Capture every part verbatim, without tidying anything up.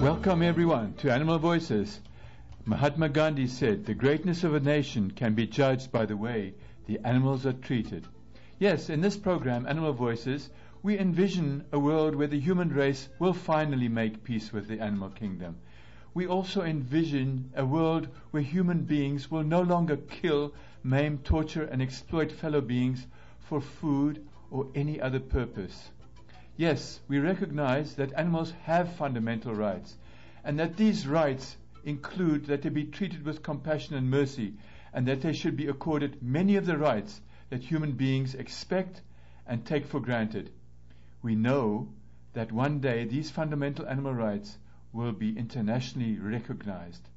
Welcome everyone to Animal Voices. Mahatma Gandhi said, the greatness of a nation can be judged by the way the animals are treated. Yes, in this program, Animal Voices, we envision a world where the human race will finally make peace with the animal kingdom. We also envision a world where human beings will no longer kill, maim, torture, and exploit fellow beings for food or any other purpose. Yes, we recognize that animals have fundamental rights, and that these rights include that they be treated with compassion and mercy, and that they should be accorded many of the rights that human beings expect and take for granted. We know that one day these fundamental animal rights will be internationally recognized.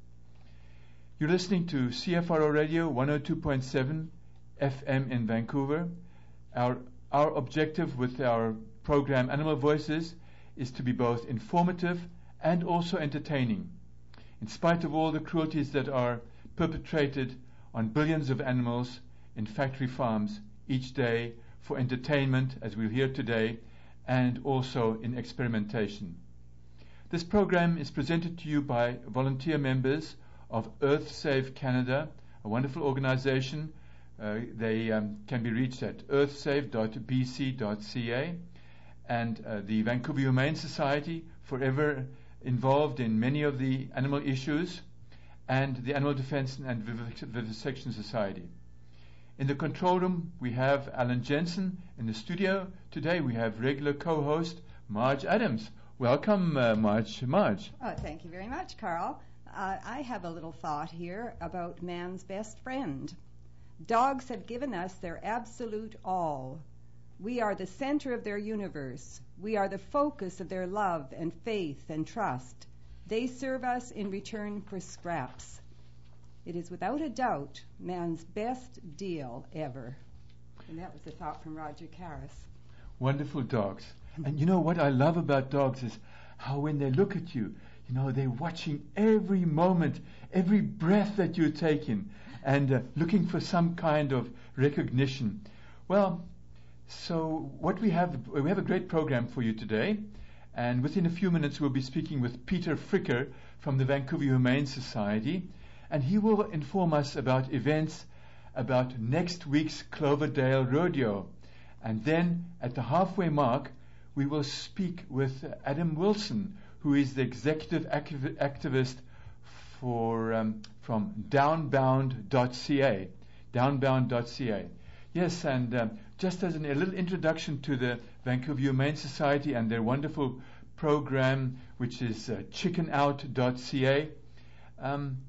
You're listening to C F R O Radio one oh two point seven F M in Vancouver. Our Our objective with our program Animal Voices is to be both informative and also entertaining. In spite of all the cruelties that are perpetrated on billions of animals in factory farms each day for entertainment, as we'll hear today, and also in experimentation. This program is presented to you by volunteer members of Earth Save Canada, a wonderful organization. Uh, they um, can be reached at earth save dot b c dot c a, and uh, the Vancouver Humane Society, forever involved in many of the animal issues, and the Animal Defense and Vivisection Society. In the control room, we have Alan Jensen. In the studio today, we have regular co-host Marge Adams. Welcome, uh, Marge. Marge. Oh, thank you very much, Carl. Uh, I have a little thought here about man's best friend. Dogs have given us their absolute all. We are the center of their universe. We are the focus of their love and faith and trust. They serve us in return for scraps. It is without a doubt man's best deal ever. And that was a thought from Roger Caras. Wonderful dogs. And you know what I love about dogs is how when they look at you, you know, they're watching every moment, every breath that you're taking, and uh, looking for some kind of recognition. Well, so what we have, we have a great program for you today, and within a few minutes we'll be speaking with Peter Fricker from the Vancouver Humane Society, and he will inform us about events about next week's Cloverdale Rodeo. And then at the halfway mark, we will speak with Adam Wilson, who is the executive activ- activist for um, from downbound dot c a. downbound dot c a. Yes, and um, just as an, a little introduction to the Vancouver Humane Society and their wonderful program, which is uh, chicken out dot c a, um,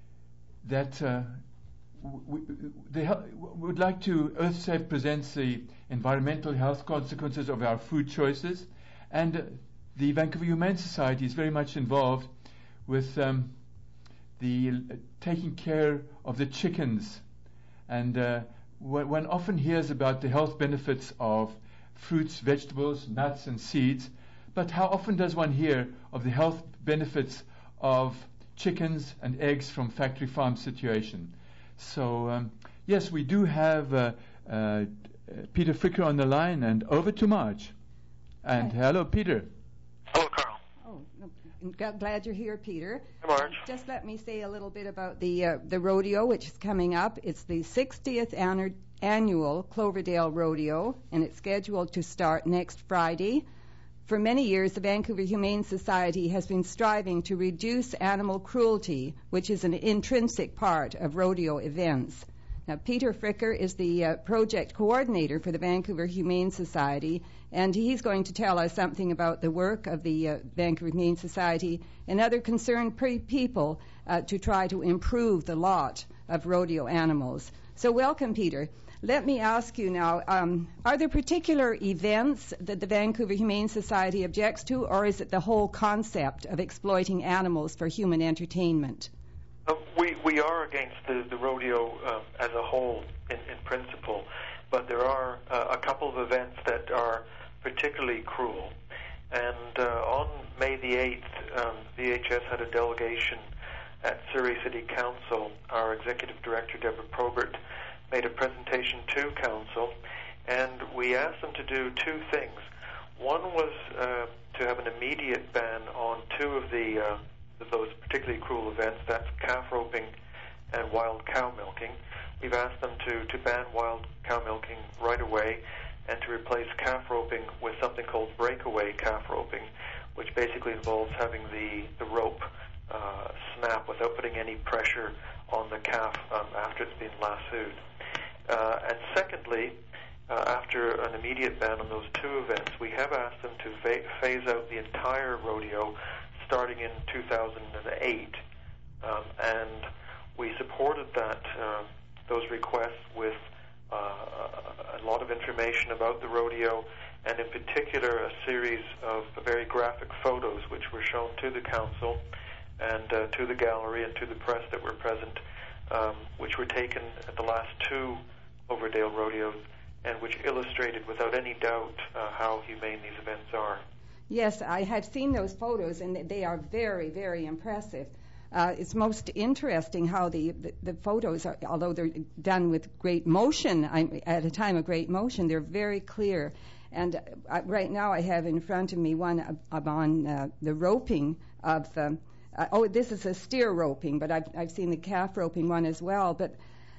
that uh, we, they hel- would like to, EarthSafe presents the environmental health consequences of our food choices, and uh, the Vancouver Humane Society is very much involved with um, the uh, taking care of the chickens. And uh, w- one often hears about the health benefits of fruits, vegetables, nuts, and seeds, but how often does one hear of the health benefits of chickens and eggs from factory farm situation? So, um, yes, we do have uh, uh, Peter Fricker on the line, and over to Marge. And Hi. Hello, Peter. Hello, Carl. Oh, no, glad you're here, Peter. Hi, Marge. Just let me say a little bit about the uh, the rodeo, which is coming up. It's the sixtieth annu- annual Cloverdale Rodeo, and it's scheduled to start next Friday. For many years, the Vancouver Humane Society has been striving to reduce animal cruelty, which is an intrinsic part of rodeo events. Now, Peter Fricker is the uh, project coordinator for the Vancouver Humane Society, and he's going to tell us something about the work of the uh, Vancouver Humane Society and other concerned pre- people uh, to try to improve the lot of rodeo animals. So welcome, Peter. Let me ask you now, um, are there particular events that the Vancouver Humane Society objects to, or is it the whole concept of exploiting animals for human entertainment? Uh, we we are against the, the rodeo uh, as a whole in, in principle, but there are uh, a couple of events that are particularly cruel. And uh, on May the eighth, um, V H S had a delegation at Surrey City Council. Our Executive Director, Deborah Probert, made a presentation to Council, and we asked them to do two things. One was uh, to have an immediate ban on two of the uh, those particularly cruel events. That's calf roping and wild cow milking. We've asked them to, to ban wild cow milking right away and to replace calf roping with something called breakaway calf roping, which basically involves having the, the rope uh, snap without putting any pressure on the calf um, after it's been lassoed. Uh, and secondly, uh, after an immediate ban on those two events, we have asked them to va- phase out the entire rodeo starting in two thousand eight. Um, and we supported that uh, those requests with uh, a lot of information about the rodeo, and in particular a series of very graphic photos which were shown to the council and uh, to the gallery and to the press that were present, um, which were taken at the last two Cloverdale rodeos, and which illustrated without any doubt uh, how humane these events are. Yes, I have seen those photos, and they are very, very impressive. Uh, it's most interesting how the, the, the photos, are, although they're done with great motion, I'm, at a time of great motion, they're very clear. And uh, right now I have in front of me one of, of on uh, the roping of the, uh, oh, this is a steer roping, but I've, I've seen the calf roping one as well. But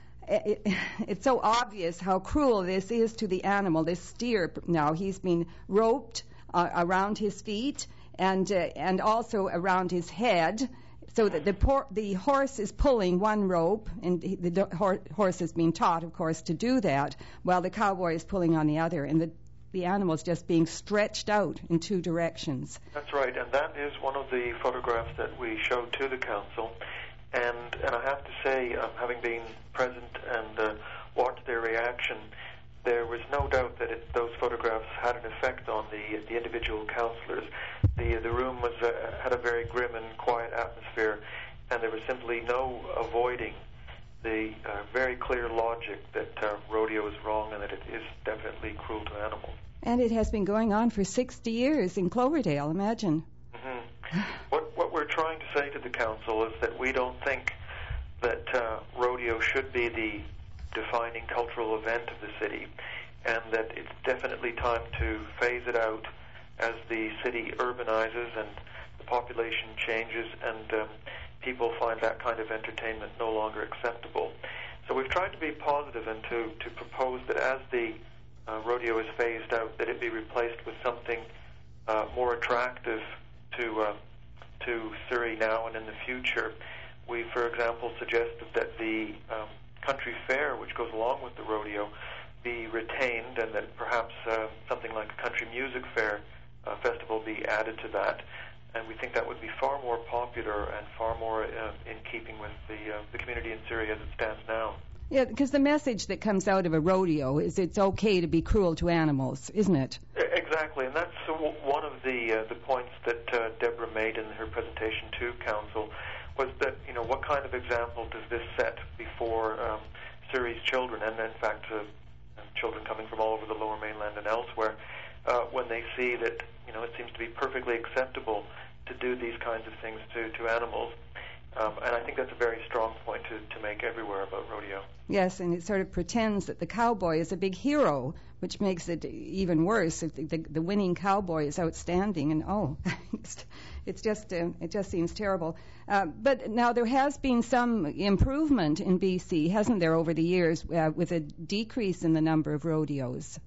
it, it, it's so obvious how cruel this is to the animal, this steer. Now he's been roped uh, around his feet and, uh, and also around his head, so that the, por- the horse is pulling one rope, and the, the do- horse is being taught, of course, to do that, while the cowboy is pulling on the other, and the, the animal is just being stretched out in two directions. That's right, and that is one of the photographs that we showed to the council. And, and I have to say, um, having been present and uh, watched their reaction, there was no doubt that it, those photographs had an effect on the the individual councillors. The the room was uh, had a very grim and quiet atmosphere, and there was simply no avoiding the uh, very clear logic that uh, rodeo is wrong and that it is definitely cruel to animals. And it has been going on for sixty years in Cloverdale, imagine. Mm-hmm. What what we're trying to say to the council is that we don't think that uh, rodeo should be the defining cultural event of the city, and that it's definitely time to phase it out as the city urbanizes and the population changes and um, people find that kind of entertainment no longer acceptable. So we've tried to be positive and to, to propose that as the uh, rodeo is phased out, that it be replaced with something uh, more attractive to uh, to Surrey now and in the future. We, for example, suggested that the um, country fair, which goes along with the rodeo, be retained, and that perhaps uh, something like a country music fair uh, festival be added to that. And we think that would be far more popular and far more uh, in keeping with the uh, the community in Surrey as it stands now. Yeah, because the message that comes out of a rodeo is it's okay to be cruel to animals, isn't it? Exactly, and that's uh, one of the uh, the points that uh, Deborah made in her presentation to council, was that, you know, what kind of example does this set before um, Surrey's children, and in fact uh, children coming from all over the Lower Mainland and elsewhere, uh, when they see that, you know, it seems to be perfectly acceptable to do these kinds of things to, to animals. Um, and I think that's a very strong point to, to make everywhere about rodeo. Yes, and it sort of pretends that the cowboy is a big hero, which makes it even worse. If the, the, the winning cowboy is outstanding, and oh, it's, it's just uh, it just seems terrible. Uh, but now there has been some improvement in B C, hasn't there, over the years, uh, with a decrease in the number of rodeos?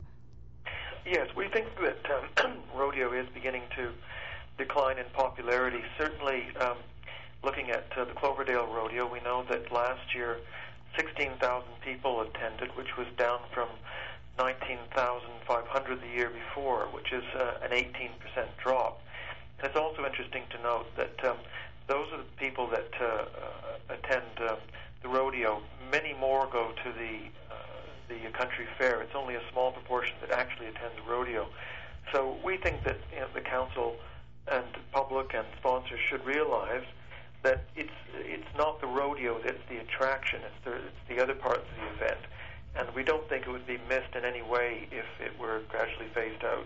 Yes, we think that um, rodeo is beginning to decline in popularity. Certainly, um, looking at uh, the Cloverdale Rodeo, we know that last year sixteen thousand people attended, which was down from nineteen thousand five hundred the year before, which is uh, an eighteen percent drop. And it's also interesting to note that um, those are the people that uh, uh, attend uh, the rodeo. Many more go to the uh, the country fair. It's only a small proportion that actually attend the rodeo. So we think that, you know, the council and public and sponsors should realize that it's it's not the rodeo that's the attraction, it's the, it's the other parts of the event. And we don't think it would be missed in any way if it were gradually phased out.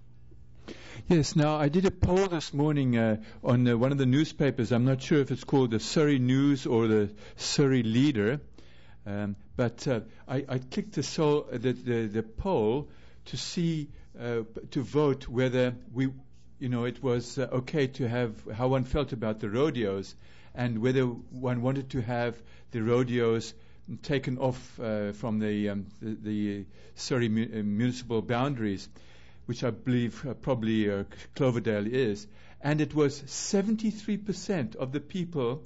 Yes, now I did a poll this morning uh, on uh, one of the newspapers. I'm not sure if it's called the Surrey News or the Surrey Leader, um, but uh, I, I clicked the, sol- the, the, the poll to see uh, to vote whether we, you know, it was uh, okay to have how one felt about the rodeos, and whether one wanted to have the rodeos taken off uh, from the, um, the, the Surrey mu- uh, municipal boundaries, which I believe uh, probably uh, Cloverdale is. And it was seventy-three percent of the people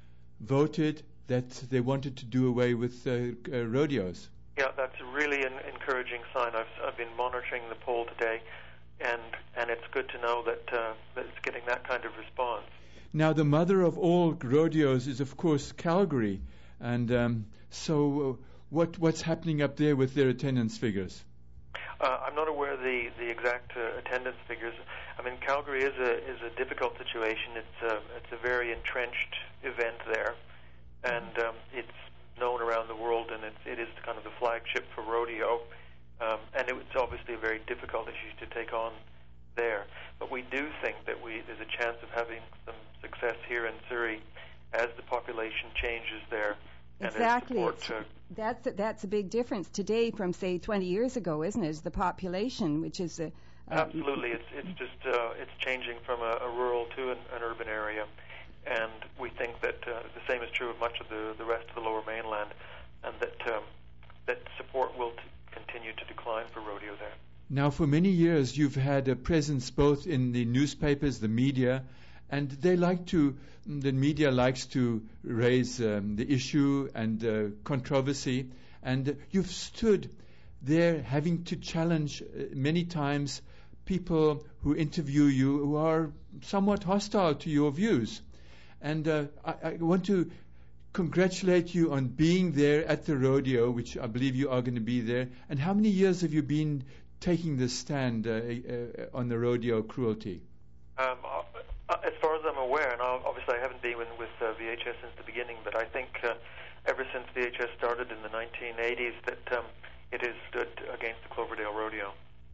voted that they wanted to do away with uh, uh, rodeos. Yeah, that's really an encouraging sign. I've, I've been monitoring the poll today, and and it's good to know that, uh, that it's getting that kind of response. Now, the mother of all rodeos is, of course, Calgary. And um, so uh, what what's happening up there with their attendance figures? Uh, I'm not aware of the, the exact uh, attendance figures. I mean, Calgary is a is a difficult situation. It's a, it's a very entrenched event there, and um, it's known around the world, and it's, it is kind of the flagship for rodeo. Um, and it, it's obviously a very difficult issue to take on there. But we do think that we there's a chance of having some success here in Surrey as the population changes there. Exactly. It's, that's, a, that's a big difference today from, say, twenty years ago, isn't it? The population, which is a... Uh, Absolutely. It's it's just uh, it's changing from a, a rural to an, an urban area. And we think that uh, the same is true of much of the, the rest of the Lower Mainland, and that um, that support will t- continue to decline for rodeo there. Now, for many years, you've had a presence both in the newspapers, the media, and they like to, the media likes to raise um, the issue and uh, controversy, and you've stood there having to challenge uh, many times people who interview you who are somewhat hostile to your views. And uh, I, I want to congratulate you on being there at the rodeo, which I believe you are going to be there. And how many years have you been taking this stand uh, uh, on the rodeo cruelty? Um, uh, as far as I'm aware, and obviously I haven't been with, with uh, V H S since the beginning, but I think uh, ever since V H S started in the nineteen eighties that um, it has stood against the Cloverdale Rodeo.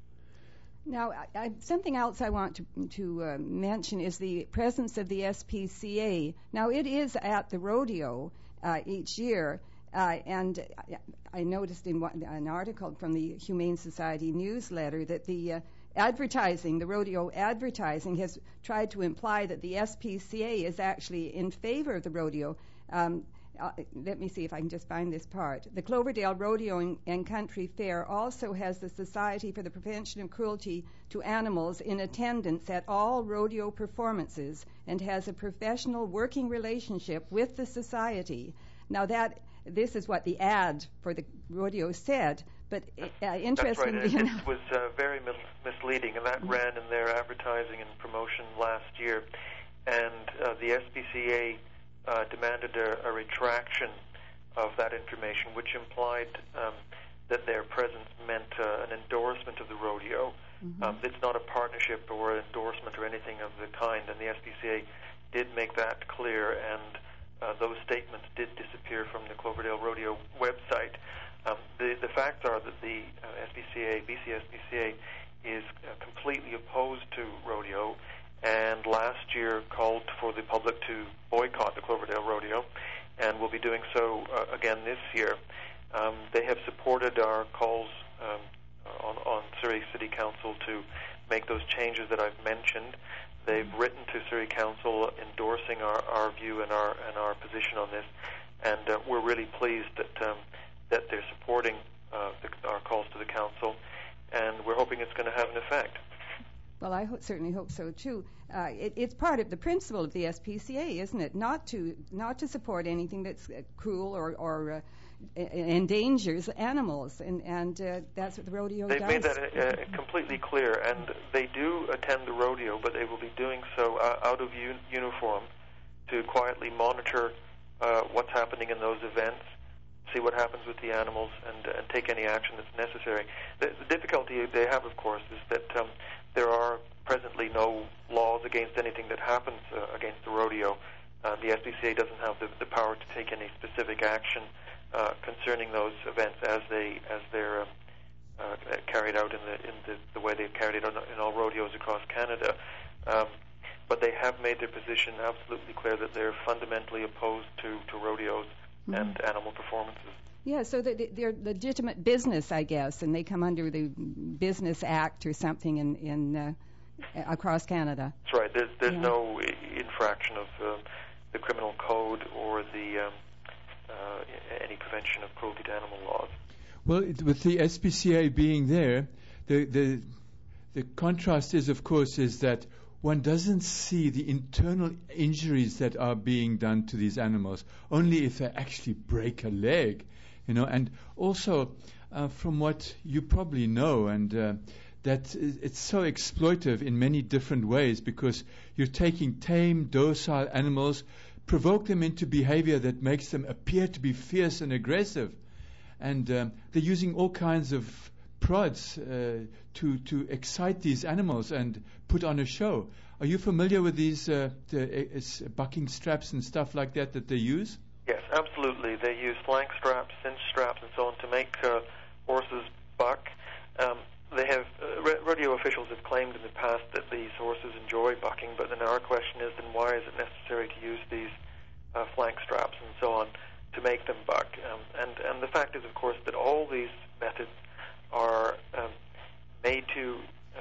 Now, I, I, something else I want to, to uh, mention is the presence of the S P C A. Now, it is at the rodeo uh, each year, uh, and I, I noticed in one, an article from the Humane Society newsletter that the uh, advertising, the rodeo advertising, has tried to imply that the S P C A is actually in favor of the rodeo. Um, Uh, let me see if I can just find this part. The Cloverdale Rodeo and, and Country Fair also has the Society for the Prevention of Cruelty to Animals in attendance at all rodeo performances and has a professional working relationship with the society. Now that this is what the ad for the rodeo said, but uh, interestingly That's right. enough, it was uh, very mis- misleading, and that ran in their advertising and promotion last year. And uh, the S P C A Uh, demanded a, a retraction of that information, which implied um, that their presence meant uh, an endorsement of the rodeo. Mm-hmm. Um, it's not a partnership or an endorsement or anything of the kind, and the S P C A did make that clear, and uh, those statements did disappear from the Cloverdale Rodeo website. Um, the, the facts are that the uh, S P C A, B C S P C A, is uh, completely opposed to rodeo, and last year called for the public to boycott the Cloverdale Rodeo, and will be doing so uh, again this year. Um, they have supported our calls um, on, on Surrey City Council to make those changes that I've mentioned. They've written to Surrey Council endorsing our, our view and our and our position on this, and uh, we're really pleased that um, that they're supporting uh, the, our calls to the council, and we're hoping it's going to have an effect. Well, I ho- certainly hope so too. Uh, it, it's part of the principle of the S P C A, isn't it? Not to not to support anything that's uh, cruel or, or uh, endangers animals, and and uh, that's what the rodeo They've does. They've made that uh, completely clear, and they do attend the rodeo, but they will be doing so uh, out of un- uniform to quietly monitor uh, what's happening in those events, see what happens with the animals, and, and take any action that's necessary. The, the difficulty they have, of course, is that um, there are presently no laws against anything that happens uh, against the rodeo. Uh, the S P C A doesn't have the, the power to take any specific action uh, concerning those events as they as they're um, uh, carried out in the in the, the way they've carried it out in all rodeos across Canada. Um, but they have made their position absolutely clear that they're fundamentally opposed to, to rodeos mm-hmm. and animal performances. Yeah, so that they're legitimate business, I guess, and they come under the Business Act or something in, in uh, across Canada. That's right. There's, there's Yeah. no infraction of uh, the criminal code or the um, uh, any prevention of cruelty to animal laws. Well, it, with the S P C A being there, the, the the contrast is, of course, is that one doesn't see the internal injuries that are being done to these animals, only if they actually break a leg, you know. And also, uh, from what you probably know, and uh, that it's so exploitive in many different ways, because you're taking tame, docile animals, provoke them into behavior that makes them appear to be fierce and aggressive. And um, they're using all kinds of prods uh, to to excite these animals and put on a show. Are you familiar with these uh, the, uh, bucking straps and stuff like that that they use? Yes, absolutely. They use flank straps, cinch straps, and so on to make uh, horses buck. Um, they have uh, re- rodeo officials have claimed in the past that these horses enjoy bucking, but then our question is, then why is it necessary to use these uh, flank straps and so on to make them buck? Um, and and the fact is, of course, that all these methods are um, made to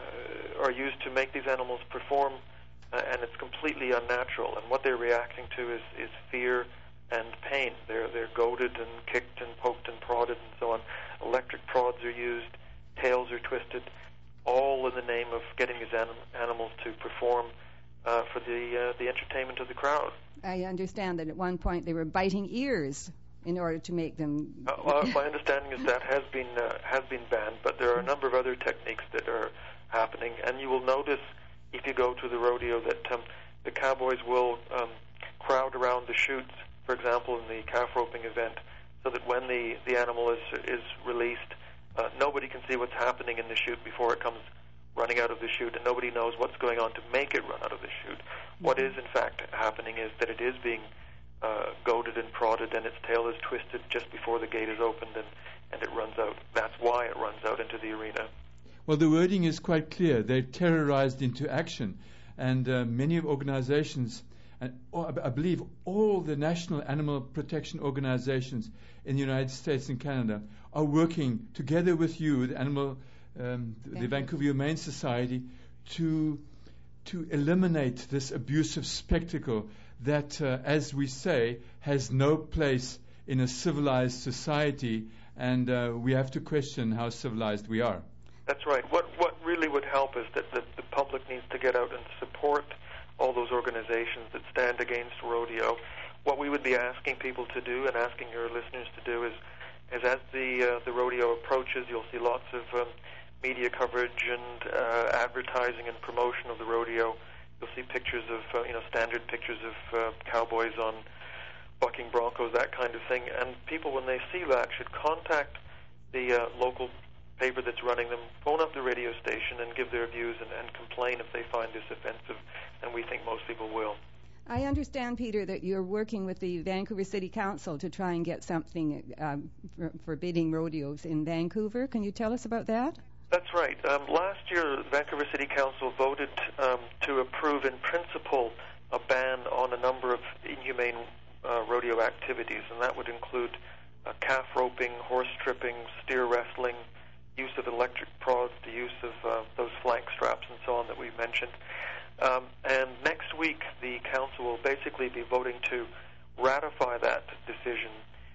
uh, are used to make these animals perform, uh, and it's completely unnatural. And what they're reacting to is, is fear and pain. They're they're goaded and kicked and poked and prodded and so on. Electric prods are used, tails are twisted, all in the name of getting these anim- animals to perform uh, for the uh, the entertainment of the crowd. I understand that at one point they were biting ears in order to make them. Uh, well, my understanding is that has been uh, has been banned, but there are a number of other techniques that are happening, and you will notice if you go to the rodeo that um, the cowboys will um, crowd around the chutes, for example, in the calf roping event, so that when the, the animal is is released, uh, nobody can see what's happening in the chute before it comes running out of the chute, and nobody knows what's going on to make it run out of the chute. Mm-hmm. What is in fact happening is that it is being Uh, goaded and prodded, and its tail is twisted just before the gate is opened, and, and it runs out. That's why it runs out into the arena. Well, the wording is quite clear. They're terrorized into action. And uh, many organizations, and oh, I believe all the national animal protection organizations in the United States and Canada, are working together with you, the Animal, um, the Vancouver Humane Society, to to eliminate this abusive spectacle that, uh, as we say, has no place in a civilized society, and uh, we have to question how civilized we are. That's right. What what really would help is that the, the public needs to get out and support all those organizations that stand against rodeo. What we would be asking people to do, and asking your listeners to do, is, is as the uh, the rodeo approaches, you'll see lots of um, media coverage and uh, advertising and promotion of the rodeo. You'll see pictures of, uh, you know, standard pictures of uh, cowboys on bucking broncos, that kind of thing. And people, when they see that, should contact the uh, local paper that's running them, phone up the radio station and give their views and, and complain if they find this offensive. And we think most people will. I understand, Peter, that you're working with the Vancouver City Council to try and get something um, for, forbidding rodeos in Vancouver. Can you tell us about that? That's right. Um, last year, the Vancouver City Council voted um, to approve in principle a ban on a number of inhumane uh, rodeo activities, and that would include uh, calf roping, horse tripping, steer wrestling, use of electric prods, the use of uh, those flank straps and so on that we mentioned. Um, and next week, the council will basically be voting to ratify that decision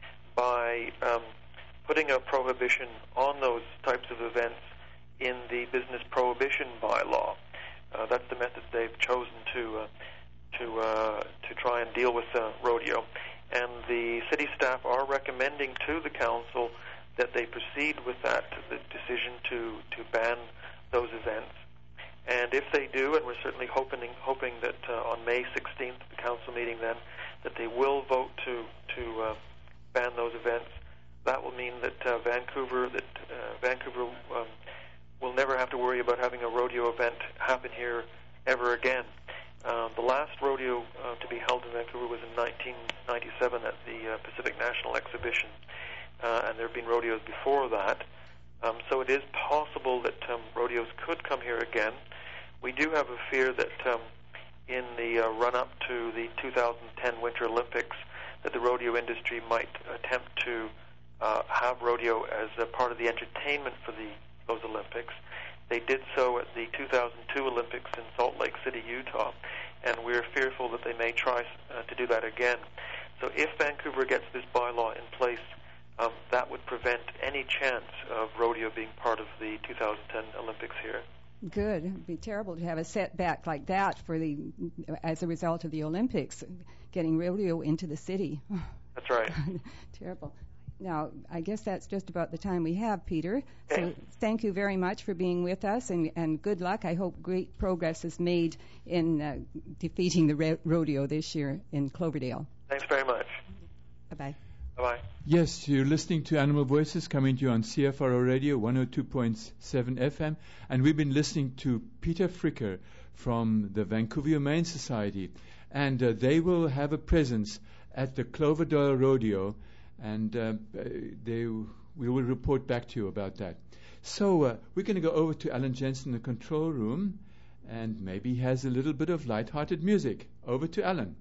by um, putting a prohibition on those types of events in the business prohibition bylaw. Uh, that's the method they've chosen to uh, to uh, to try and deal with uh, rodeo. And the city staff are recommending to the council that they proceed with that the decision to, to ban those events. And if they do, and we're certainly hoping hoping that uh, on May sixteenth, the council meeting then, that they will vote to to uh, ban those events, that will mean that uh, Vancouver that uh, Vancouver um, will never have to worry about having a rodeo event happen here ever again. Uh, the last rodeo uh, to be held in Vancouver was in nineteen ninety-seven at the uh, Pacific National Exhibition, uh, and there have been rodeos before that. Um, so it is possible that um, rodeos could come here again. We do have a fear that um, in the uh, run-up to the two thousand ten Winter Olympics, that the rodeo industry might attempt to uh, have rodeo as a part of the entertainment for the those Olympics. They did so at the two thousand two Olympics in Salt Lake City, Utah, and we're fearful that they may try uh, to do that again. So if Vancouver gets this bylaw in place, um, that would prevent any chance of rodeo being part of the two thousand ten Olympics here. Good. It'd be terrible to have a setback like that for the as a result of the Olympics, getting rodeo into the city. That's right. Terrible. Now, I guess that's just about the time we have, Peter. Okay. So thank you very much for being with us, and, and good luck. I hope great progress is made in uh, defeating the ro- rodeo this year in Cloverdale. Thanks very much. Bye-bye. Bye-bye. Yes, you're listening to Animal Voices coming to you on C F R O Radio one oh two point seven F M, and we've been listening to Peter Fricker from the Vancouver Humane Society, and uh, they will have a presence at the Cloverdale Rodeo, and uh, they we will report back to you about that. So uh, we're going to go over to Alan Jensen in the control room, and maybe he has a little bit of light-hearted music. Over to Alan.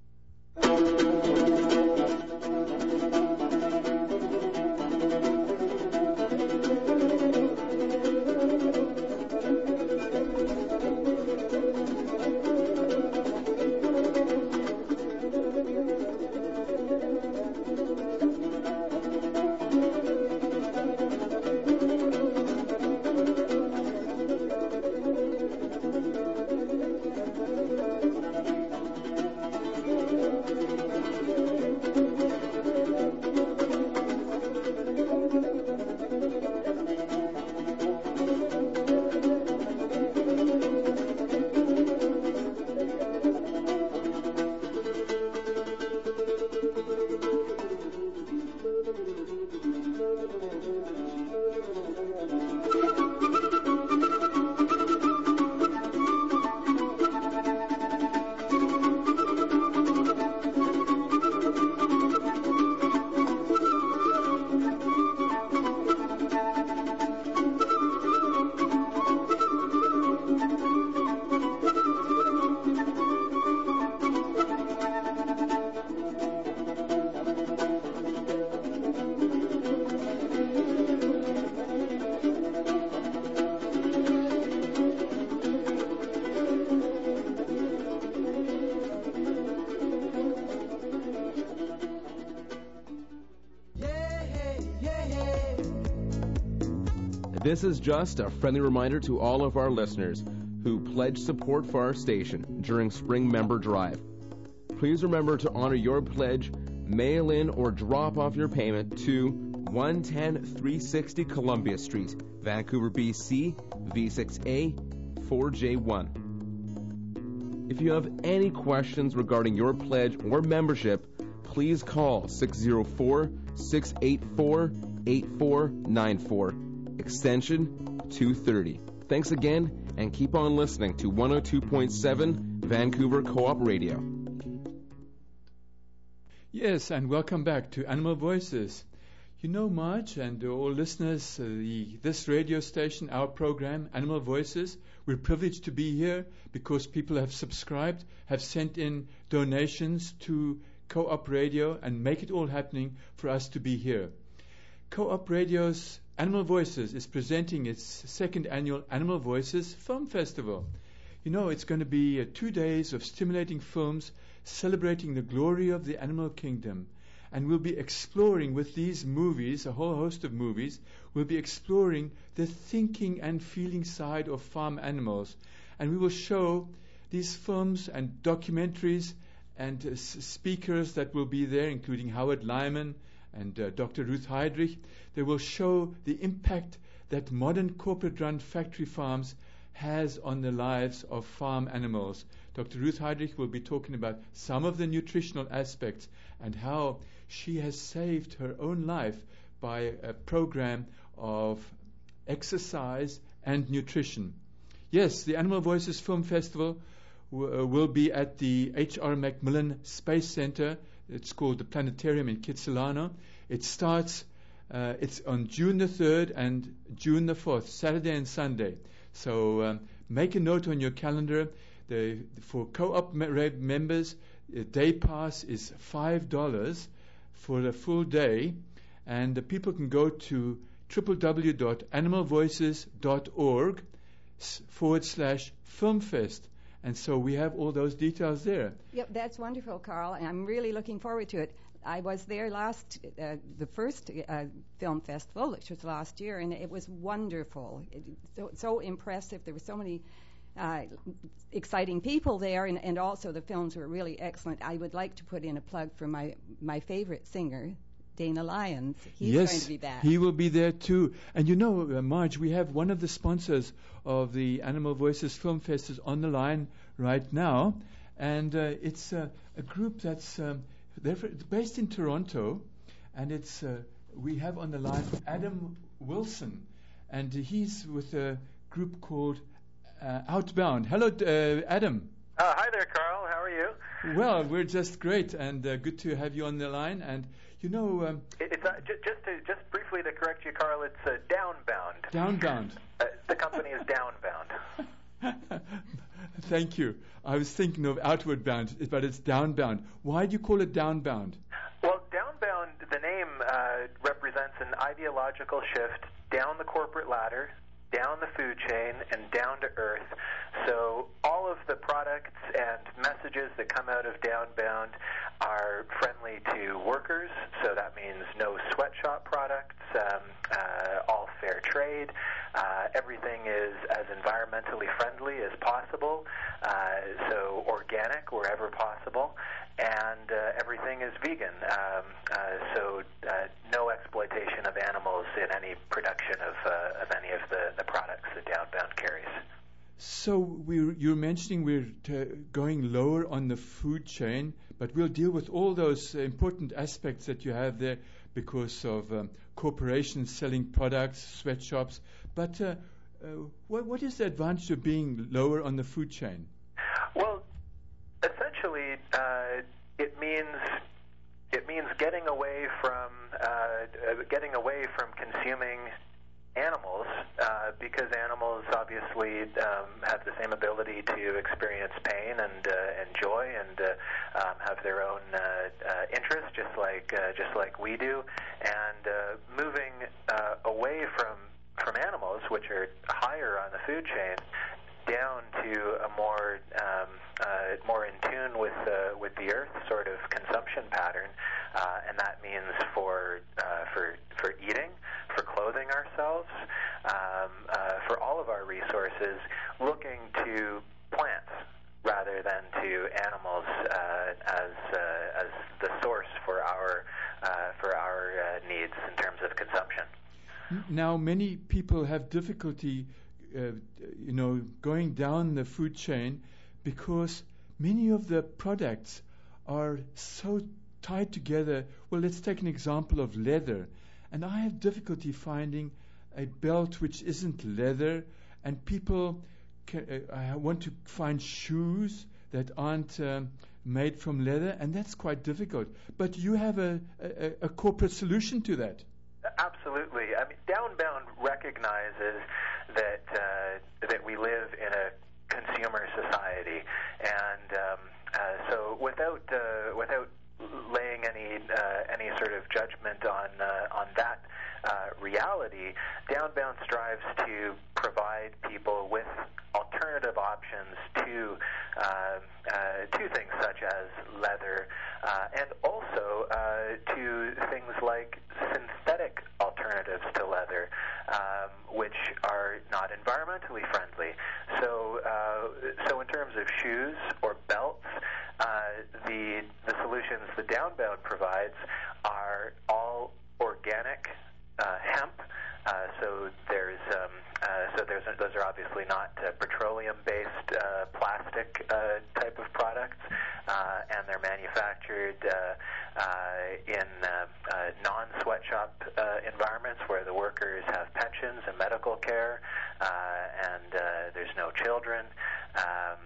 This is just a friendly reminder to all of our listeners who pledge support for our station during Spring Member Drive. Please remember to honor your pledge, mail in or drop off your payment to one ten three sixty Columbia Street, Vancouver, B C, V six A four J one. If you have any questions regarding your pledge or membership, please call six oh four, six eight four, eight four nine four. Extension two thirty. Thanks again, and keep on listening to one oh two point seven Vancouver Co-op Radio. Yes, and welcome back to Animal Voices. You know, Marge, and all listeners, uh, the, this radio station, our program, Animal Voices, we're privileged to be here because people have subscribed, have sent in donations to Co-op Radio, and make it all happening for us to be here. Co-op Radio's Animal Voices is presenting its second annual Animal Voices Film Festival. You know, it's going to be uh, two days of stimulating films celebrating the glory of the animal kingdom. And we'll be exploring with these movies, a whole host of movies, we'll be exploring the thinking and feeling side of farm animals. And we will show these films and documentaries and uh, s- speakers that will be there, including Howard Lyman and uh, Doctor Ruth Heydrich. They will show the impact that modern corporate-run factory farms has on the lives of farm animals. Doctor Ruth Heydrich will be talking about some of the nutritional aspects and how she has saved her own life by a program of exercise and nutrition. Yes, the Animal Voices Film Festival w- uh, will be at the H R Macmillan Space Center. It's called the Planetarium in Kitsilano. It starts, uh, it's on June the third and June the fourth, Saturday and Sunday. So um, make a note on your calendar. The, for co-op me- members, a day pass is five dollars for a full day, and the people can go to w w w dot animal voices dot org forward slash filmfest. And so we have all those details there. Yep, that's wonderful, Carl, and I'm really looking forward to it. I was there last, uh, the first uh, film festival, which was last year, and it was wonderful. It, so, so impressive. There were so many uh, exciting people there, and, and also the films were really excellent. I would like to put in a plug for my, my favorite singer, Dana Lyons. He's yes, going to be back. He will be there too. And you know, uh, Marge, we have one of the sponsors of the Animal Voices Film Fest is on the line right now. And uh, it's uh, a group that's um, they're based in Toronto. And it's uh, we have on the line Adam Wilson. And he's with a group called uh, Outbound. Hello, uh, Adam. Uh, hi there, Carl. How are you? Well, we're just great, and uh, good to have you on the line. And you know, um, it, it's uh, j- just to just briefly to correct you, Carl. It's uh, Downbound. Downbound. Uh, the company is Downbound. Thank you. I was thinking of Outward Bound, but it's Downbound. Why do you call it Downbound? Well, Downbound, the name uh, represents an ideological shift down the corporate ladder, down the food chain, and down to earth. So all of the products and messages that come out of Downbound are friendly to workers, so that means no sweatshop products, um, uh, all fair trade. Uh, everything is as environmentally friendly as possible, uh, so organic wherever possible, and uh, everything is vegan, um, uh, so uh, no exploitation of animals in any production of, uh, of any of the, the products that Downbound carries. So we're, you're mentioning we're t- going lower on the food chain, but we'll deal with all those uh, important aspects that you have there because of um, corporations selling products, sweatshops. But uh, uh, what, what is the advantage of being lower on the food chain? Well, essentially, uh, it means it means getting away from uh, getting away from consuming animals, uh, because animals obviously um, have the same ability to experience pain and, uh, and joy and uh, um, have their own uh, uh, interests, just like uh, just like we do. And uh, moving uh, away from from animals, which are higher on the food chain, down to a more um, uh, more in tune with uh, with the earth sort of consumption pattern, uh, and that means for uh, for for eating, for clothing ourselves, um, uh, for all of our resources, looking to plants rather than to animals uh, as uh, as the source for our uh, for our uh, needs in terms of consumption. Now, many people have difficulty, uh, you know, going down the food chain because many of the products are so tied together. Well, let's take an example of leather. And I have difficulty finding a belt which isn't leather, and people can, uh, I want to find shoes that aren't um, made from leather, and that's quite difficult. But you have a, a, a corporate solution to that. Absolutely. I mean, Downbound recognizes that uh, that we live in a consumer society, and um, uh, so without uh, without laying any uh, any sort of judgment on uh, on that uh, reality, Downbound strives to provide people with alternative options to uh, uh, to things such as leather, uh, and also uh, to things like synthetic alternatives to leather, um, which are not environmentally friendly. So, uh, so in terms of shoes or belts, uh, the the solutions the Downbound provides are all organic uh, hemp. Uh, so there's um, uh, so there's those are obviously not uh, petroleum-based uh, plastic uh, type of products, uh, and they're manufactured uh, uh, in uh, uh, non-sweatshop uh, environments where the workers have pensions and medical care, uh, and uh, there's no children. Um,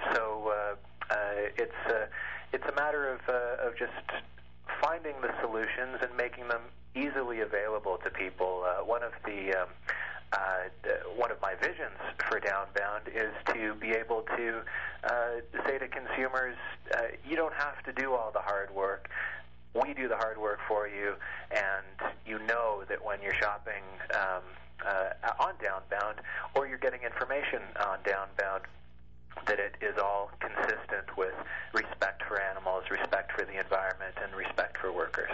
so uh, uh, it's uh, it's a matter of uh, of just finding the solutions and making them easily available to people. Uh, one of the um, uh, one of my visions for Downbound is to be able to uh, say to consumers, uh, you don't have to do all the hard work. we do the hard work for you, and you know that when you're shopping um, uh, on Downbound, or you're getting information on Downbound, that it is all consistent with respect for animals, respect for the environment, and respect for workers.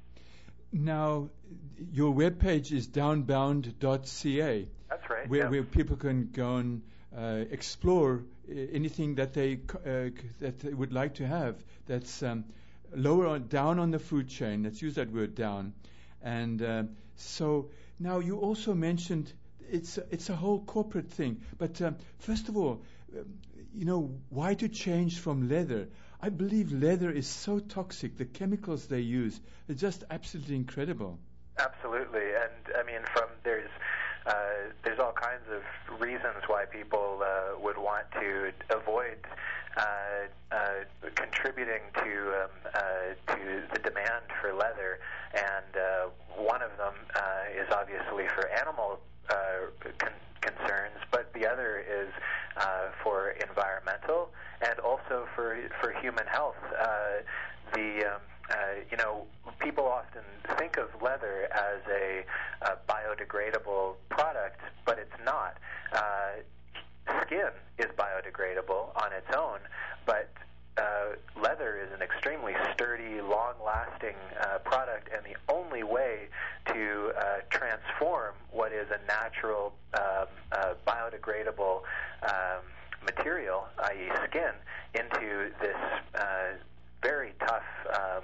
Now, your webpage is downbound dot c a. That's right. Where, yeah. where people can go and uh, explore anything that they uh, that they would like to have that's um, lower on, down on the food chain. Let's use that word, down. And uh, so now you also mentioned it's it's a whole corporate thing. But um, first of all, um, you know, why to change from leather? I believe leather is so toxic. The chemicals they use are just absolutely incredible. Absolutely, and I mean, from there's uh, there's all kinds of reasons why people uh, would want to avoid uh, uh, contributing to um, uh, to the demand for leather, and uh, one of them uh, is obviously for animal uh, con- concerns, but the other is uh, for environmental and also for for human health. Uh, the um, Uh, you know, people often think of leather as a, a biodegradable product, but it's not. Uh, skin is biodegradable on its own, but uh, leather is an extremely sturdy, long-lasting uh, product, and the only way to uh, transform what is a natural, um, uh, biodegradable um, material, that is skin, into this uh, very tough, um,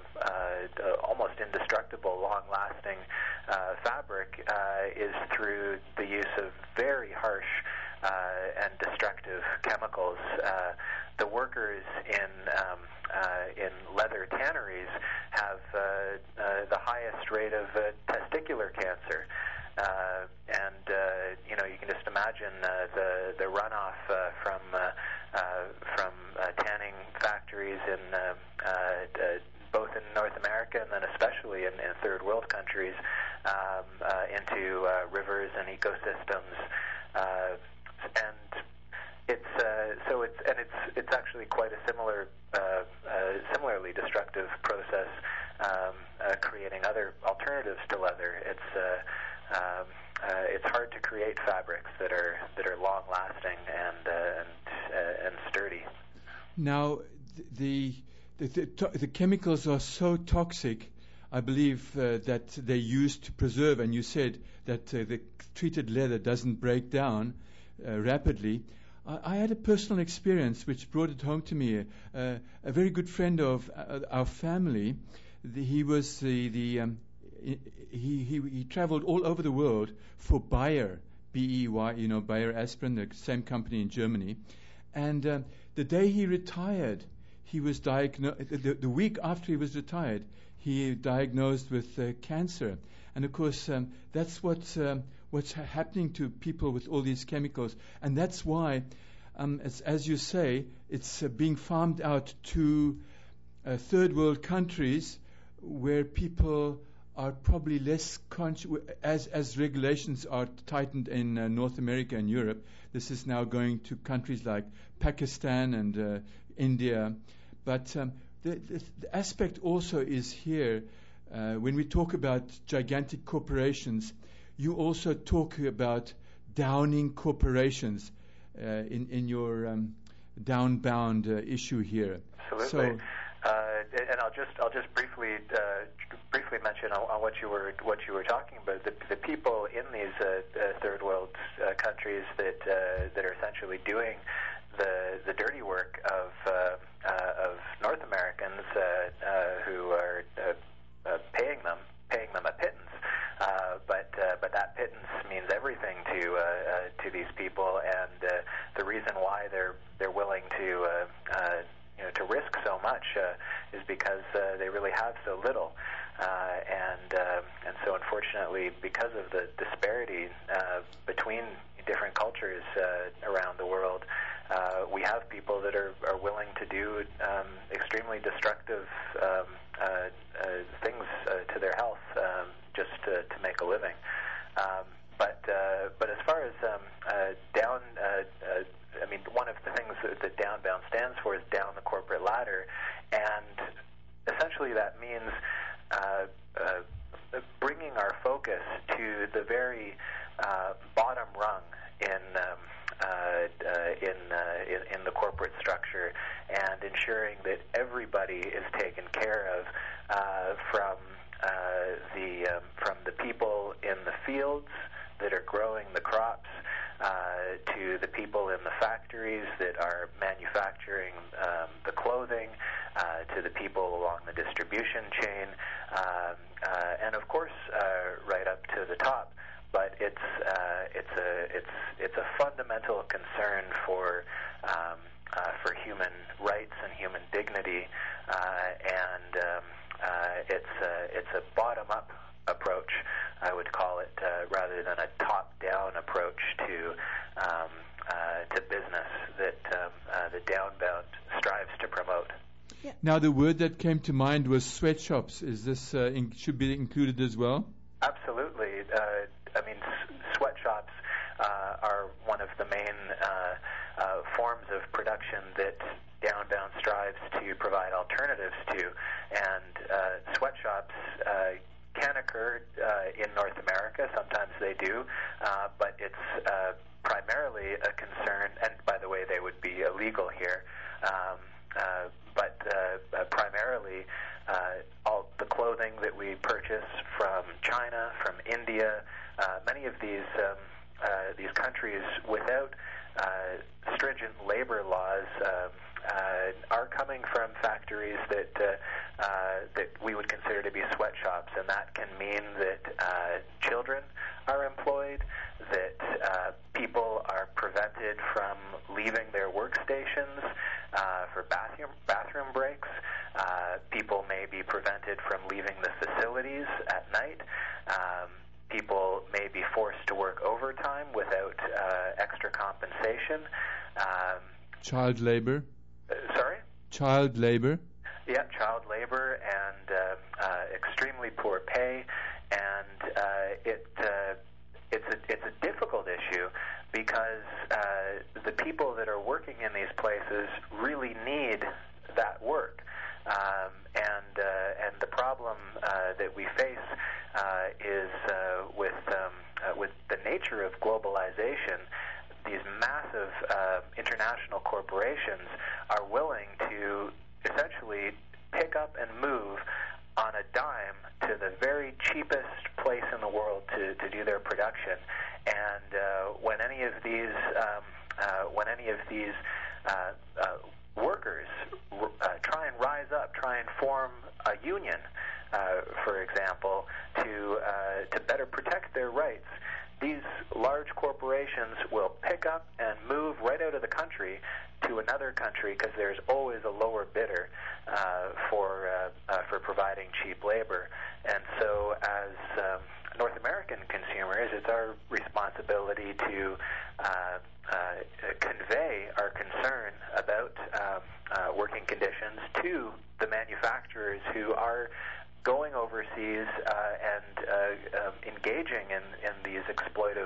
uh, almost indestructible, long-lasting uh, fabric uh, is through the use of very harsh uh, and destructive chemicals. Uh, the workers in um, uh, in leather tanneries have uh, uh, the highest rate of uh, testicular cancer. Uh, and uh, you know, you can just imagine uh, the the runoff uh, from uh, uh, from uh, tanning factories in uh, uh, both in North America and then especially in, in third world countries um, uh, into uh, rivers and ecosystems, uh, and it's uh, so it's and it's it's actually quite a similar uh, uh, similarly destructive process, um, uh, creating other alternatives to leather. It's uh, Um, uh, it's hard to create fabrics that are that are long lasting and uh, and uh, and sturdy. Now, the the, the to- the chemicals are so toxic. I believe uh, that they're used to preserve, and you said that uh, the treated leather doesn't break down uh, rapidly. I, I had a personal experience which brought it home to me. Uh, a very good friend of uh, our family, the, he was the the um, He, he he traveled all over the world for Bayer, B E Y, you know, Bayer Aspirin, the same company in Germany. And uh, the day he retired, he was diagnosed. The, the week after he was retired, he diagnosed with uh, cancer. And of course, um, that's what's um, what's ha- happening to people with all these chemicals. And that's why, um, as, as you say, it's uh, being farmed out to uh, third world countries where people are probably less conscious, as as regulations are tightened in uh, North America and Europe. This is now going to countries like Pakistan and uh, India. But um, the, the, the aspect also is here, uh, when we talk about gigantic corporations, you also talk about downing corporations uh, in, in your um, downbound uh, issue here. Absolutely. So, Uh, and I'll just I'll just briefly uh, briefly mention on, on what you were what you were talking about. The, the people in these uh, uh, third world uh, countries that uh, that are essentially doing the the dirty work of uh, uh, of North Americans uh, uh, who are uh, uh, paying them paying them a pittance. Uh, but uh, but that pittance means everything to uh, uh, to these people, and uh, the reason why they're they're willing to uh, uh, You know, to risk so much uh, is because uh, they really have so little, uh, and uh, and so unfortunately, because of the disparity uh, between different cultures uh, around the world, uh, we have people that are, are willing to do um, extremely destructive um, uh, uh, things uh, to their health um, just to, to make a living. Um, but uh, but as far as um, uh, down. Uh, uh, I mean, one of the things that, that Downbound stands for is down the corporate ladder, and essentially that means everybody is taken care of, uh, from uh, the um, from the people in the fields that are growing the crops, uh, to the people in the factories that are manufacturing um, the clothing, uh, to the people along the distribution chain, um, uh, and of course, uh, right up to the top. But it's uh, it's a it's it's a fundamental concern for um, uh, for human rights and human dignity, uh, and um, uh, it's a, it's a bottom-up approach, I would call it, uh, rather than a top-down approach to um, uh, to business that um, uh, the Downbound strives to promote. Yeah. Now, the word that came to mind was sweatshops. Is this uh, in, should be included as well? Absolutely. Uh, I mean, s- sweatshops uh, are one of the main uh, uh, forms of production that Downbound strives to provide alternatives to, and uh, sweatshops uh, can occur uh, in North America. Sometimes they do, uh, but it's uh, primarily a concern, and by the way, they would be illegal here, um, uh, but uh, uh, primarily uh, all the clothing that we purchase from China, from India, uh, many of these um, uh, these countries without uh, stringent labor laws uh, uh, are coming from factories that uh, uh, that we would consider to be sweatshops, and that can mean that uh, children are employed, that uh, people are prevented from leaving their workstations uh, for bathroom bathroom breaks. Uh, people may be prevented from leaving the facilities at night. Um, people may be forced to work overtime without uh, extra compensation. Um, Child labor. uh, sorry? Child labor. Yeah, child labor and uh, uh, extremely poor pay, and uh, it uh, it's a it's a difficult issue because uh, the people that are working in these places really need that work, um, and uh, and the problem uh, that we face uh, is uh, with um, uh, with the nature of globalization. These massive uh, international corporations are willing to essentially pick up and move on a dime to the very cheapest place in the world to, to do their production. And uh, when any of these um, uh, when any of these uh, uh, workers uh, try and rise up, try and form a union, uh, for example, to uh, to better protect their rights, these large corporations will pick up and move right out of the country to another country because there's always a lower bidder uh, for uh, uh, for providing cheap labor. And so as um, North American consumers, it's our responsibility to uh, uh, convey our concern about um, uh, working conditions to the manufacturers who are going overseas uh, and uh, um, engaging in, in these exploitive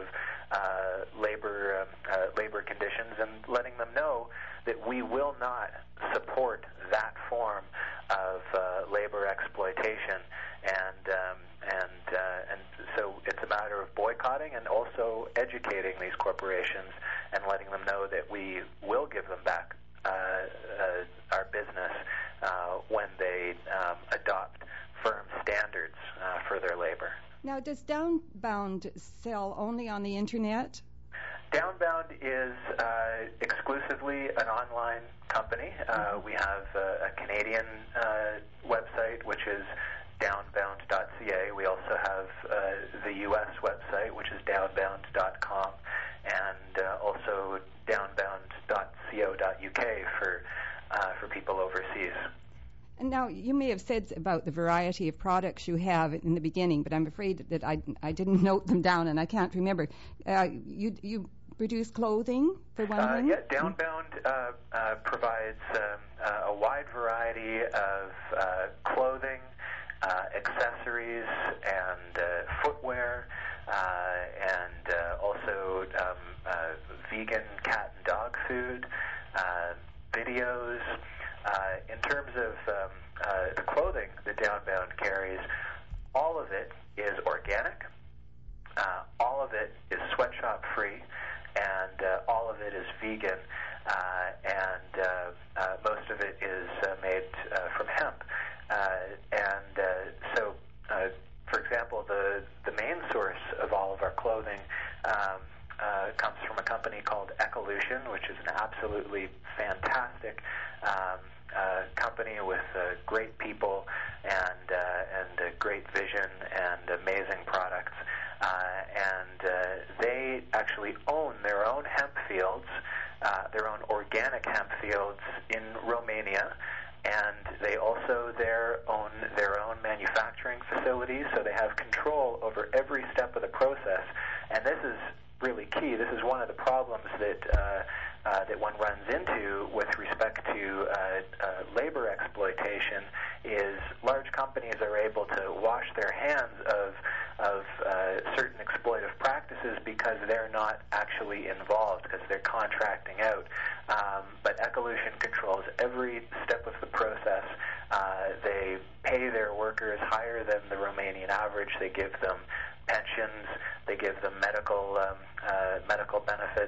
uh, labor um, uh, labor conditions, and letting them know that we will not support that form of uh, labor exploitation. And um, and uh, and so it's a matter of boycotting and also educating these corporations and letting them know that we will give them back uh, uh, our business uh, when they um, adopt firm standards uh, for their labor. Now, does Downbound sell only on the internet? Downbound is uh, exclusively an online company. Uh, we have uh, a Canadian uh, website, which is downbound dot c a. We also have uh, the U S website, which is downbound dot com, and uh, also downbound dot co dot u k for uh, for people overseas. And now, you may have said about the variety of products you have in the beginning, but I'm afraid that I, I didn't note them down and I can't remember. Uh, you you produce clothing, for one uh, thing? Yeah, Downbound uh, uh, provides um, uh, a wide variety of uh, clothing, uh, accessories, and uh, footwear, uh, and uh, also um, uh, vegan cat and dog food, uh, videos. Uh, in terms of um, uh, the clothing that Downbound carries, all of it is organic, uh, all of it is sweatshop free, and uh, all of it is vegan. uh, and uh, uh, most of it is uh, made uh, from hemp. Uh, and uh, so, uh, for example, the the main source of all of our clothing um, uh, comes from a company called Ecolution, which is an absolutely fantastic um, uh, company with uh, great people and uh, and a great vision and amazing products. Uh, and uh, they actually own their own hemp fields, uh, their own organic hemp fields in Romania. And they also there own their own manufacturing facilities, so they have control over every step of the process. And this is really key. This is one of the problems that uh, uh, that one runs into with respect to uh, uh, labor exploitation. Is large companies are able to wash their hands of of uh, certain exploitive practices because they're not actually involved, because they're contracting out. Um, but Ecolution controls every step of the process. Uh, they pay their workers higher than the Romanian average. They give them pensions. They give them medical um, uh, medical benefits.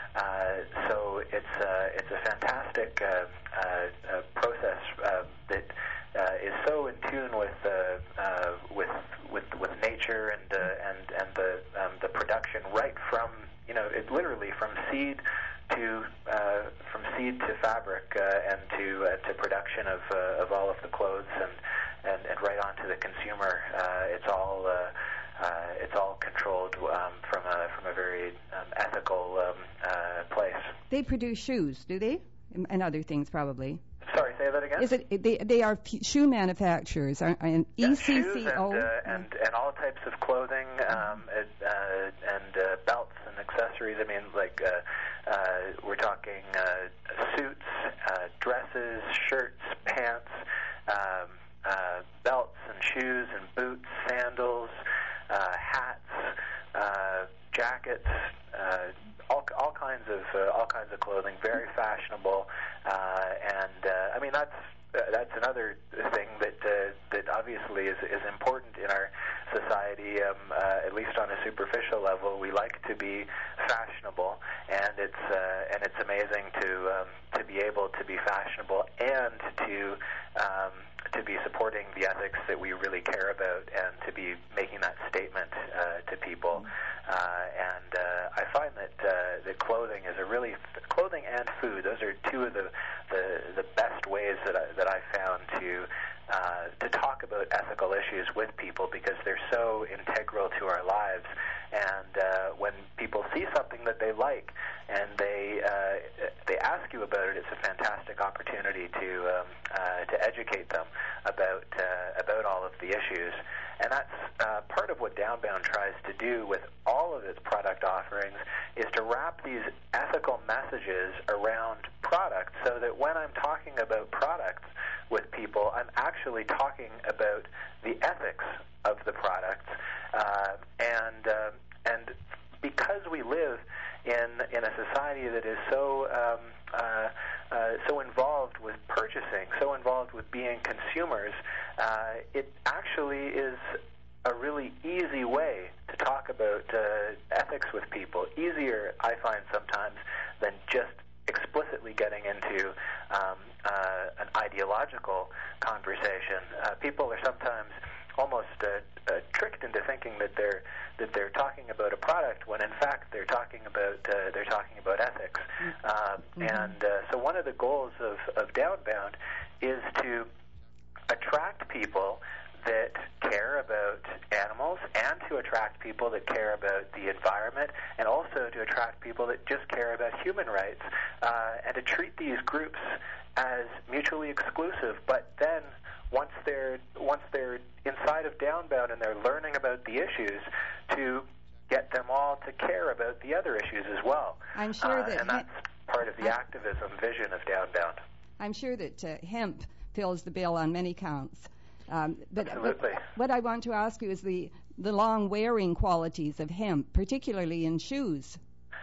Uh, so it's uh, it's a fantastic uh, uh, uh, process uh, that uh, is so in tune with uh, uh, with with with nature and uh, and and the um, the production right from you know it literally from seed to uh, from seed to fabric uh, and to uh, to production of uh, of all of the clothes and and, and right on to the consumer. Uh, it's all uh, uh, it's all controlled um, from a from a very um, ethical um, uh, place. They produce shoes, do they? And other things probably. Sorry, say that again. Is it they they are f- shoe manufacturers and yeah, E C C O shoes and, uh, and and all types of clothing um, and, uh, and uh, belts and accessories. I mean, like uh, uh, we're talking uh, suits, uh, dresses, shirts, pants, um, uh, belts and shoes and boots, sandals, uh, hats, uh, jackets. Uh, All, all kinds of uh, all kinds of clothing, very fashionable, uh, and uh, I mean that's uh, that's another thing that uh, that obviously is is important in our society. Um, uh, at least on a superficial level, we like to be fashionable, and it's uh, and it's amazing to um, to be able to be fashionable and to um, to be supporting the ethics that we really care about, and to be making that statement uh, to people. Uh, and uh, I find that uh, that clothing is a really clothing and food. Those are two of the the, the best ways that I, that I found to uh, to talk about ethical issues with people, because they're so integral to our lives. And uh, when people see something that they like and they uh, they ask you about it, it's a fantastic opportunity to um, uh, to educate them about uh, about all of the issues. And that's uh, part of what Downbound tries to do with all of its product offerings, is to wrap these ethical messages around products, so that when I'm talking about products with people, I'm actually talking about the ethics of the products. Uh, and uh, and because we live in in a society that is so um, uh, uh, so involved with purchasing, so involved with being consumers, uh, it actually is a really easy way to talk about uh, ethics with people. Easier, I find, sometimes than just explicitly getting into um, uh, an ideological conversation. Uh, people are sometimes almost uh, uh, tricked into thinking that they're that they're talking about a product, when in fact they're talking about uh, they're talking about ethics. Uh, mm-hmm. And uh, so one of the goals of, of Downbound is to attract people that care about animals, and to attract people that care about the environment, and also to attract people that just care about human rights, uh, and to treat these groups as mutually exclusive. But then once they're once they're inside of Downbound and they're learning about the issues, to get them all to care about the other issues as well. I'm sure uh, that and that's part of the I, activism vision of Downbound. I'm sure that uh, hemp fills the bill on many counts. Um, but, Absolutely. but what I want to ask you is the, the long-wearing qualities of hemp, particularly in shoes.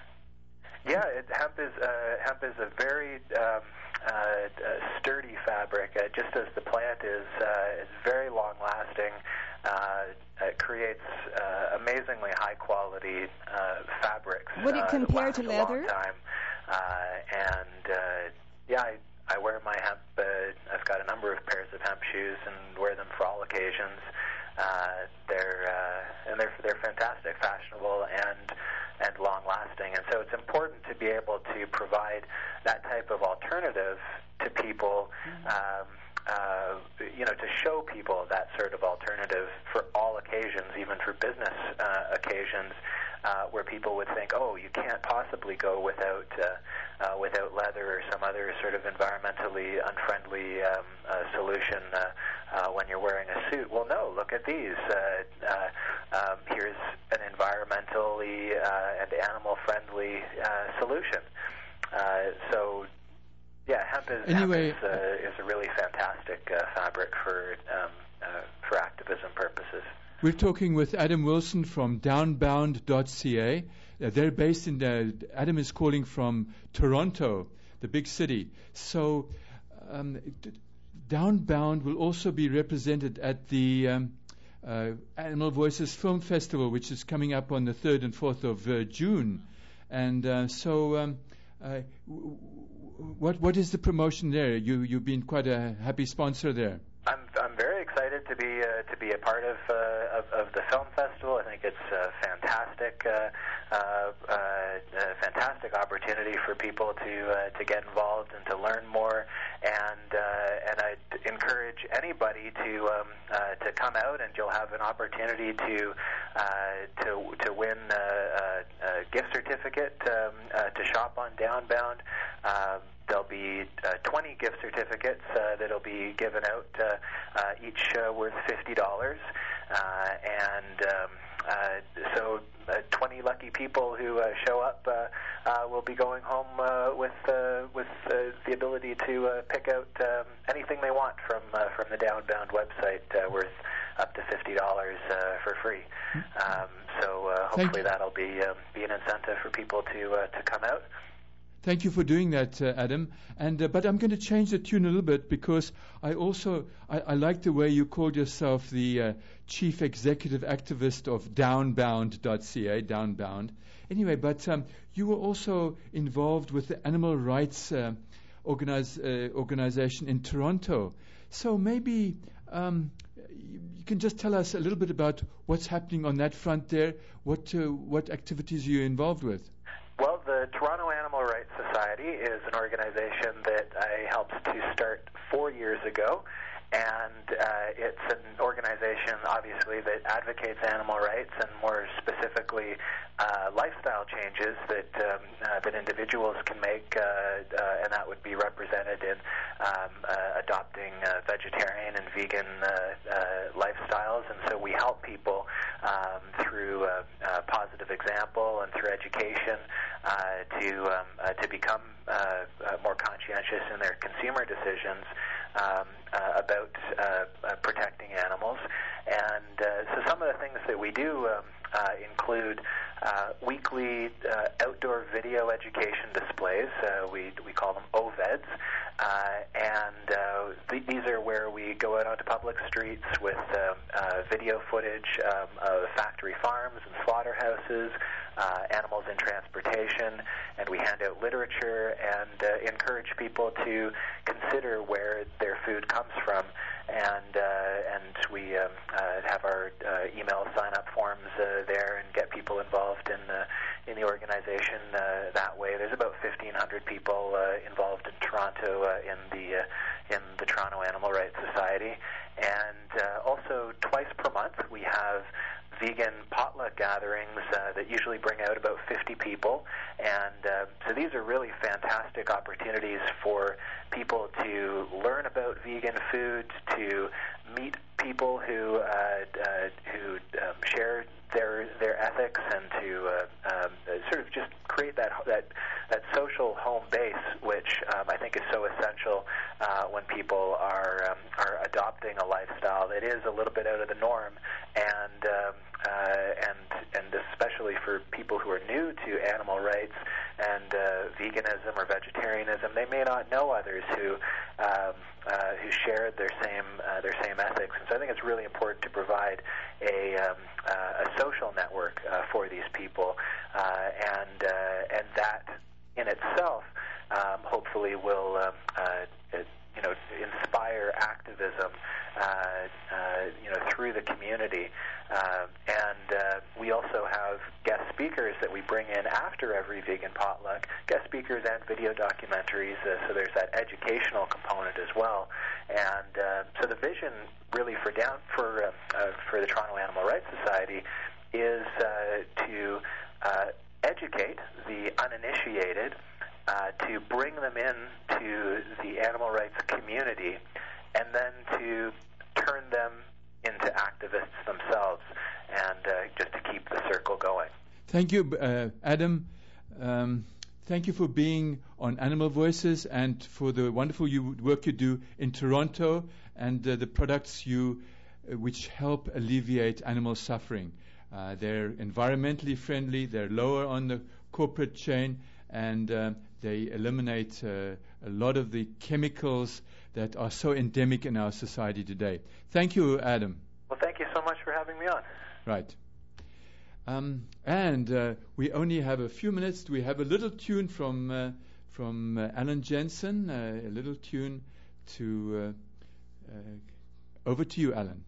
Yeah, it, hemp is uh, hemp is a very um, uh, uh, sturdy fabric, uh, just as the plant is. Uh, it's very long-lasting. Uh, it creates uh, amazingly high-quality uh, fabrics. Would it compare uh, to that last leather? A long time. uh, and uh, yeah, I, I wear my hemp. Uh, I've got a number of pairs of hemp shoes and wear them for all occasions. Uh, they're uh, and they're they're fantastic, fashionable, and and long-lasting. And so it's important to be able to provide that type of alternative to people. Um, Uh, you know, to show people that sort of alternative for all occasions, even for business uh, occasions, uh, where people would think, oh, you can't possibly go without uh, uh, without leather or some other sort of environmentally unfriendly um, uh, solution uh, uh, when you're wearing a suit. Well, no, look at these. Uh, uh, um, here's an environmentally uh, and animal-friendly uh, solution. Uh, so. Yeah, hemp is, anyway, hemp is, uh, is a really fantastic uh, fabric for um, uh, for activism purposes. We're talking with Adam Wilson from downbound dot c a. Uh, they're based in, uh, Adam is calling from Toronto, the big city. So um, d- Downbound will also be represented at the um, uh, Animal Voices Film Festival, which is coming up on the third and fourth of uh, June. And uh, so... Um, uh, w- What what is the promotion there? You you've been quite a happy sponsor there. I'm I'm very excited to be uh, to be a part of, uh, of of the film festival. I think it's a fantastic uh, uh, uh, a fantastic opportunity for people to uh, to get involved and to learn more. And uh, and I encourage anybody to um, uh, to come out, and you'll have an opportunity to uh, to to win a, a, a gift certificate um, uh, to shop on Downbound. Um, There'll be uh, twenty gift certificates uh, that'll be given out, uh, uh, each uh, worth fifty dollars, uh, and um, uh, so uh, twenty lucky people who uh, show up uh, uh, will be going home uh, with uh, with uh, the ability to uh, pick out um, anything they want from uh, from the Downbound website, uh, worth up to fifty dollars uh, for free. Um, so uh, hopefully that'll be um, be an incentive for people to uh, to come out. Thank you for doing that, uh, Adam. And uh, but I'm going to change the tune a little bit, because I also I, I like the way you called yourself the uh, chief executive activist of downbound dot c a, Downbound. Anyway, but um, you were also involved with the animal rights uh, organize, uh, organization in Toronto. So maybe um, you, you can just tell us a little bit about what's happening on that front there. What uh, what activities are you involved with? Well, the Toronto Animal Rights Society is an organization that I helped to start four years ago, and uh, it's an organization, obviously, that advocates animal rights, and more specifically, uh, lifestyle changes that um, uh, that individuals can make, uh, uh, and that would be represented in um, uh, adopting uh, vegetarian and vegan uh, uh, lifestyles. And so we help people um, through uh, uh, positive example and through education uh, to um, uh, to become uh, uh, more conscientious in their consumer decisions um, uh, about uh, uh, protecting animals. And uh, so some of the things that we do um, uh, include uh, weekly uh, outdoor video education displays. Uh, we we call them O V E Ds, uh, and uh, th- these are where we go out onto public streets with um, uh, video footage um, of factory farms and slaughterhouses, uh, animals in transportation, and we hand out literature and uh, encourage people to consider where their food comes from. And uh, and we um, uh, have our uh, email sign-up forms uh, there, and get people involved in the in the organization uh, that way. There's about fifteen hundred people uh, involved in Toronto uh, in the uh, in the Toronto Animal Rights Society, and uh, also twice per month we have vegan potluck gatherings uh, that usually bring out about fifty people, and uh, so these are really fantastic opportunities for people to learn about vegan food, to meet people who uh, uh, who um, share their their ethics, and to uh, um, sort of just create that that that social home base, which um, I think is so essential uh, when people are um, are adopting a lifestyle that is a little bit out of the norm, and um, uh, and and especially for people who are new to animal rights and uh, veganism or vegetarianism, they may not know others who um, uh, who share their same uh, their same ethics, and so I think it's really important to provide a um, uh, a social network uh, for these people, uh, and uh, and that in itself um, hopefully will um, uh, it, you know, inspire activism, uh, uh, you know, through the community. Uh, and uh, we also have guest speakers that we bring in after every vegan potluck, guest speakers and video documentaries, uh, so there's that educational component as well. And uh, so the vision really for down for uh, uh, for the Toronto Animal Rights Society is uh, to uh, educate the uninitiated, Uh, to bring them in to the animal rights community, and then to turn them into activists themselves, and uh, just to keep the circle going. Thank you, uh, Adam. Um, thank you for being on Animal Voices and for the wonderful you, work you do in Toronto and uh, the products you uh, which help alleviate animal suffering. Uh, they're environmentally friendly, they're lower on the corporate chain, and uh, they eliminate uh, a lot of the chemicals that are so endemic in our society today. Thank you, Adam. Well, thank you so much for having me on. Right. Um, and uh, we only have a few minutes. We have a little tune from uh, from uh, Alan Jensen, uh, a little tune to... Uh, uh, over to you, Alan.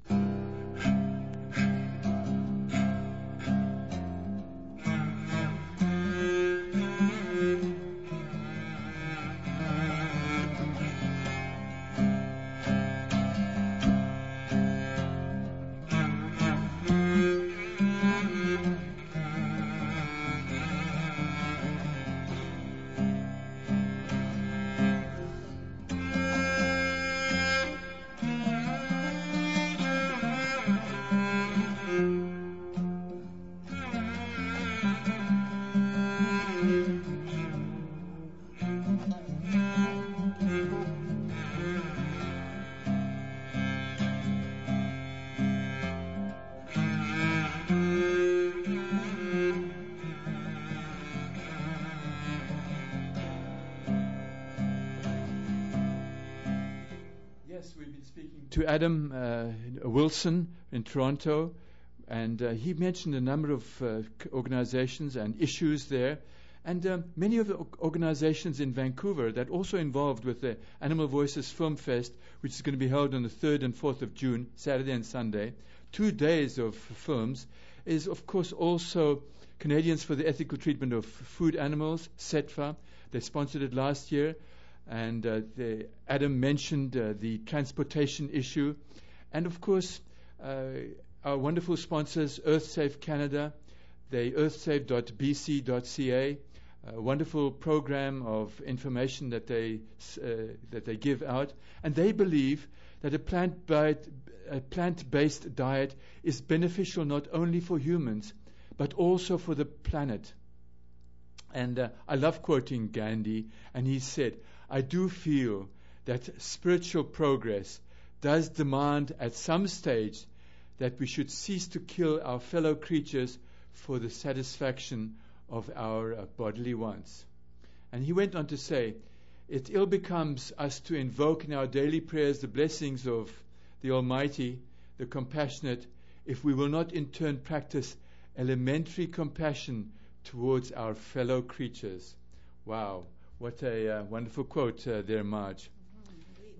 To Adam uh, Wilson in Toronto, and uh, he mentioned a number of uh, organizations and issues there, and um, many of the organizations in Vancouver that also involved with the Animal Voices Film Fest, which is going to be held on the third and fourth of June, Saturday and Sunday, two days of films, is of course also Canadians for the Ethical Treatment of Food Animals, C E T F A. They sponsored it last year. And uh, the, Adam mentioned uh, the transportation issue. And, of course, uh, our wonderful sponsors, EarthSafe Canada, the earthsafe dot b c dot c a, a wonderful program of information that they, uh, that they give out. And they believe that a plant-based, a plant-based diet is beneficial not only for humans, but also for the planet. And uh, I love quoting Gandhi, and he said, I do feel that spiritual progress does demand at some stage that we should cease to kill our fellow creatures for the satisfaction of our uh, bodily wants. And he went on to say, it ill becomes us to invoke in our daily prayers the blessings of the Almighty, the compassionate, if we will not in turn practice elementary compassion towards our fellow creatures. Wow. What a uh, wonderful quote uh, there, Marge. Mm-hmm,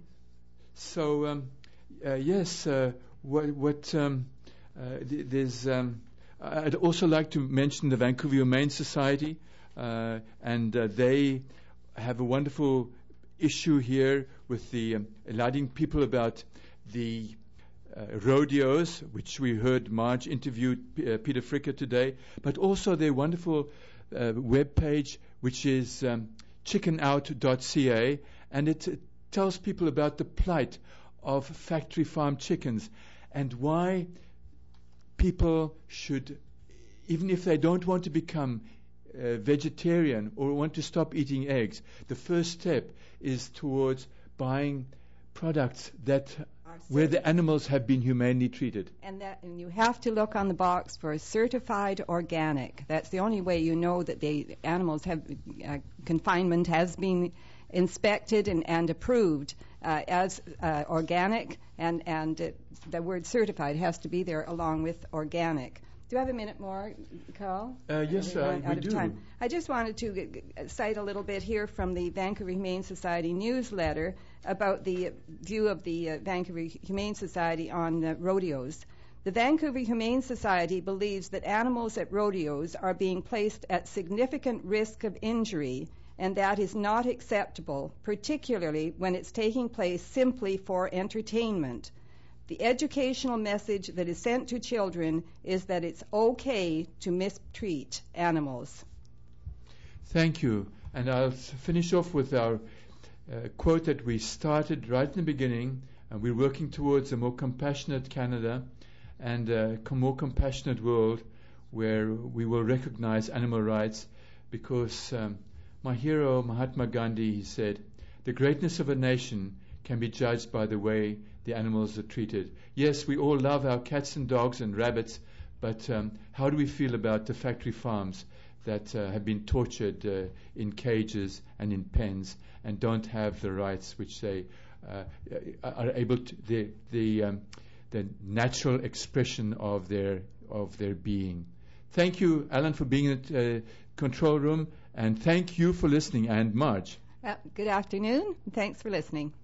so, um, uh, yes, uh, what, what um, uh, th- there's. Um, I'd also like to mention the Vancouver Humane Society, uh, and uh, they have a wonderful issue here with the um, enlightening people about the uh, rodeos, which we heard Marge interviewed P- uh, Peter Fricker today, but also their wonderful uh, web page, which is um, chicken out dot c a, and it uh, tells people about the plight of factory farm chickens and why people should, even if they don't want to become uh, vegetarian or want to stop eating eggs, the first step is towards buying products that where the animals have been humanely treated. And that, and you have to look on the box for certified organic. That's the only way you know that the animals have uh, confinement has been inspected and, and approved uh, as uh, organic, and and it, the word certified has to be there along with organic. Do I have a minute more, Carl? Uh, yes, uh, out we of do. Time. I just wanted to g- g- cite a little bit here from the Vancouver Humane Society newsletter about the view of the uh, Vancouver Humane Society on uh, rodeos. The Vancouver Humane Society believes that animals at rodeos are being placed at significant risk of injury, and that is not acceptable, particularly when it's taking place simply for entertainment. The educational message that is sent to children is that it's okay to mistreat animals. Thank you. And I'll finish off with our uh, quote that we started right in the beginning, and we're working towards a more compassionate Canada and a more compassionate world where we will recognize animal rights, because um, my hero, Mahatma Gandhi, he said, the greatness of a nation can be judged by the way the animals are treated. Yes, we all love our cats and dogs and rabbits, but um, how do we feel about the factory farms that uh, have been tortured uh, in cages and in pens and don't have the rights which they uh, are able to, the the um, the natural expression of their of their being. Thank you, Alan, for being in the uh, control room, and thank you for listening, and Marge. Well, good afternoon, and thanks for listening.